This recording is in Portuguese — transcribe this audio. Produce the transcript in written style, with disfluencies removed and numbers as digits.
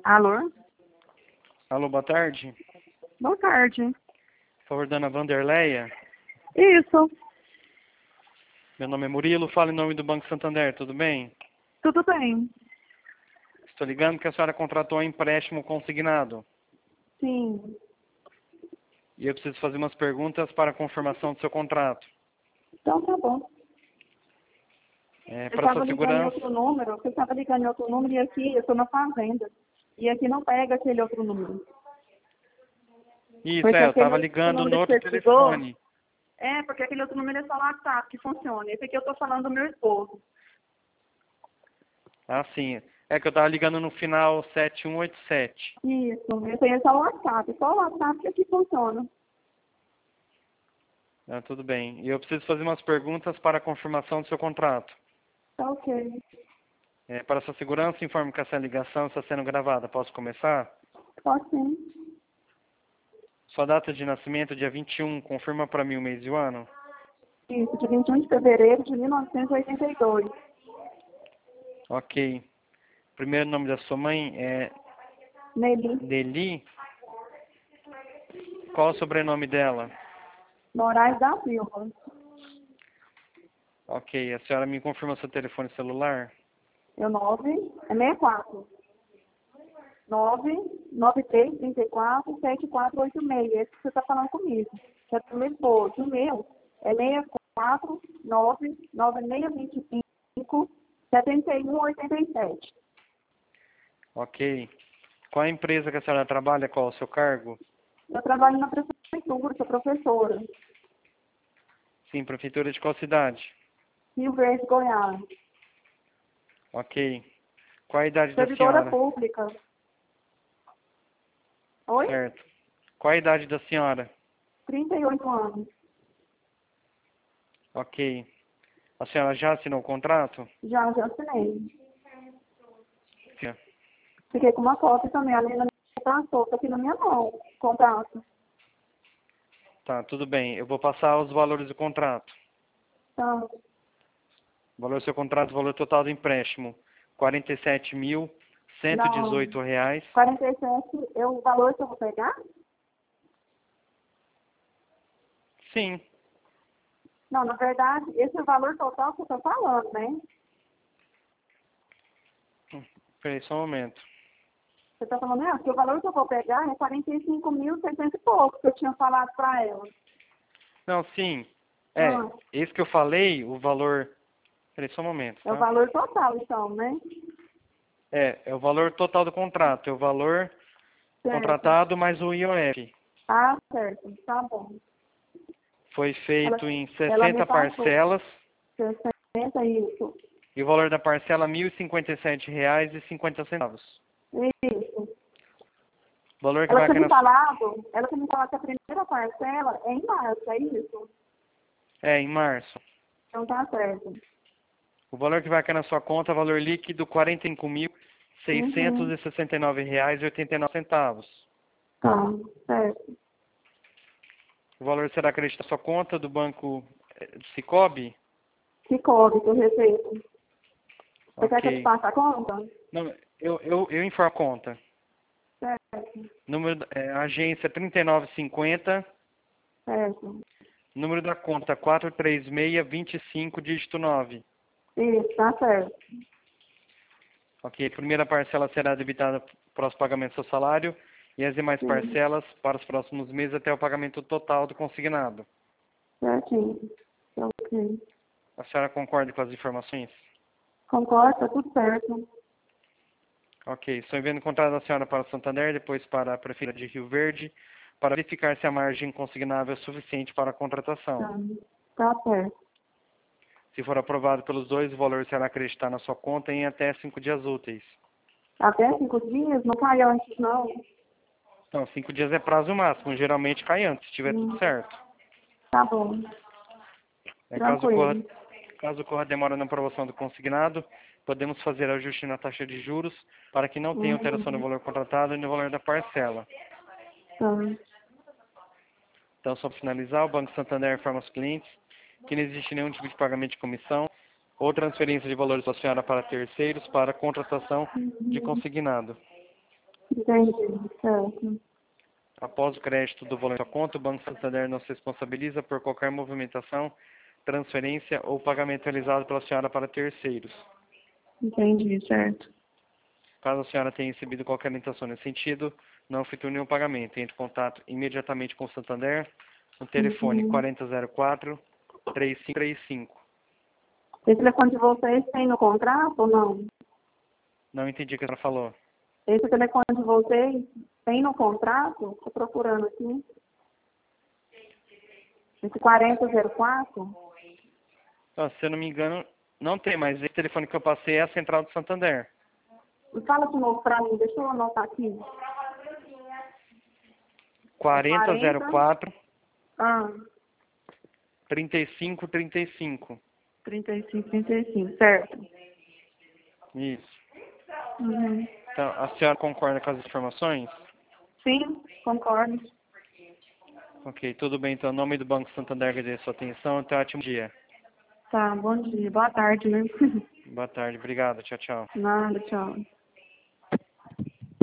Alô? Alô, boa tarde. Boa tarde. Por favor, dona Vanderleia. Isso, Meu nome é Murilo, falo em nome do Banco Santander, tudo bem? tudo bem. Estou ligando que a senhora contratou um empréstimo consignado. Sim. E eu preciso fazer umas perguntas para a confirmação do seu contrato. Então tá bom. Eu Para estava sua ligando em segurança. outro número, você estava ligando em outro número e aqui eu estou na fazenda. E aqui não pega aquele outro número. Isso, Porque eu aquele estava outro ligando número no que outro você ligou, telefone. porque aquele outro número é só WhatsApp que funciona. Esse aqui eu estou falando do meu esposo. Ah, sim. É que eu estava ligando no final 7187. Isso, esse aí é só o WhatsApp. Só o WhatsApp que aqui funciona. Ah, tudo bem. E eu preciso fazer umas perguntas para a confirmação do seu contrato. Tá ok. Para sua segurança, informo que essa ligação está sendo gravada. Posso começar? Pode sim. Sua data de nascimento, dia 21, confirma para mim o mês e o ano? Isso, de 21 de fevereiro de 1982. Ok. Primeiro nome da sua mãe é Nelly Nelly. Qual o sobrenome dela? Moraes da Silva. Ok. A senhora me confirma seu telefone celular? É 64. 993347486. Esse que você está falando comigo. Que é do meu esposo. O meu é 64996257187. Ok. Qual a empresa que a senhora trabalha? Qual o seu cargo? Eu trabalho na prefeitura, sou professora. Sim, prefeitura de qual cidade? Rio Verde, Goiás. Ok. Qual a idade da Servidora senhora? pública. Oi? Certo. Qual a idade da senhora? 38 anos. Ok. A senhora já assinou o contrato? Já assinei. Sim. Fiquei com uma cópia também, além da minha passou, tá aqui na minha mão, contrato. Tá, tudo bem. Eu vou passar os valores do contrato. Então, O valor do seu contrato, o valor total do empréstimo, não, R$ 47.118. 47 é o valor que eu vou pegar? Sim. Não, na verdade, esse é o valor total que eu tô falando, né? Peraí, só um momento. Você tá falando, que o valor que eu vou pegar é 45.600 e pouco, que eu tinha falado pra ela. Não, sim. Ah, Esse que eu falei, o valor... Peraí, só um momento, é o tá? valor total, então, né? É o valor total do contrato. É o valor Certo. contratado mais o IOF. Ah, certo, tá bom. Foi Ela, feito em ela me 60 passou parcelas 60 isso. e o valor da parcela R$ 1.057,50. Isso. O valor que vai aqui na... Ela tinha me falado que a primeira parcela é em março, é isso? em março. Então tá certo. O valor que vai aqui na sua conta é o valor líquido R$ Uhum. 45.669,89. Tá, certo. O valor será acreditado na sua conta do banco Cicobi? Que cobre que eu recebo? Você quer que eu te Ok. passe a conta? Não, eu informo a conta. Certo, Número, agência 3950, certo. número da conta 43625, dígito 9. Isso, tá certo. Ok, primeira parcela será debitada para os pagamentos do seu salário e as demais Sim, parcelas para os próximos meses até o pagamento total do consignado. certinho. Tá ok. A senhora concorda com as informações? Concordo, tá tudo certo. Ok, estou enviando o contrato da senhora para o Santander, depois para a Prefeitura de Rio Verde, para verificar se a margem consignável é suficiente para a contratação. Tá, tá certo. Se for aprovado pelos dois, o valor será acreditado na sua conta em até 5 dias úteis. Até 5 dias? Não cai antes, não. Não, 5 dias é prazo máximo, geralmente cai antes, se tiver tudo Hum, certo. tá bom. É, Tranquilo. caso ocorra demora na aprovação do consignado, podemos fazer ajuste na taxa de juros para que não tenha alteração no Uhum. valor contratado e no valor da parcela. Tá. Então, só para finalizar, o Banco Santander informa aos clientes que não existe nenhum tipo de pagamento de comissão ou transferência de valores da senhora para terceiros para contratação de Uhum. consignado. Entendi, certo. Após o crédito do valor da conta, o Banco Santander não se responsabiliza por qualquer movimentação, transferência ou pagamento realizado pela senhora para terceiros. Entendi, certo. Caso a senhora tenha recebido qualquer orientação nesse sentido, não efetue nenhum pagamento. Entre em contato imediatamente com o Santander no telefone 4004-3535. Esse telefone de vocês tem no contrato ou não? Não entendi o que a senhora falou. Esse telefone de vocês tem no contrato? Estou procurando aqui. Esse 4004? Se eu não me engano, não tem, mas esse telefone que eu passei é a central do Santander. Fala de novo para mim, deixa eu anotar aqui. 4004 Ah, 3535. 3535, certo. Isso. Uhum. Então, a senhora concorda com as informações? Sim, concordo. Ok, tudo bem. Então, em nome do Banco Santander, agradeço a sua atenção. Até um ótimo dia. Tá, bom dia. Boa tarde, né? Boa tarde. Obrigado. Tchau, tchau. Nada, tchau.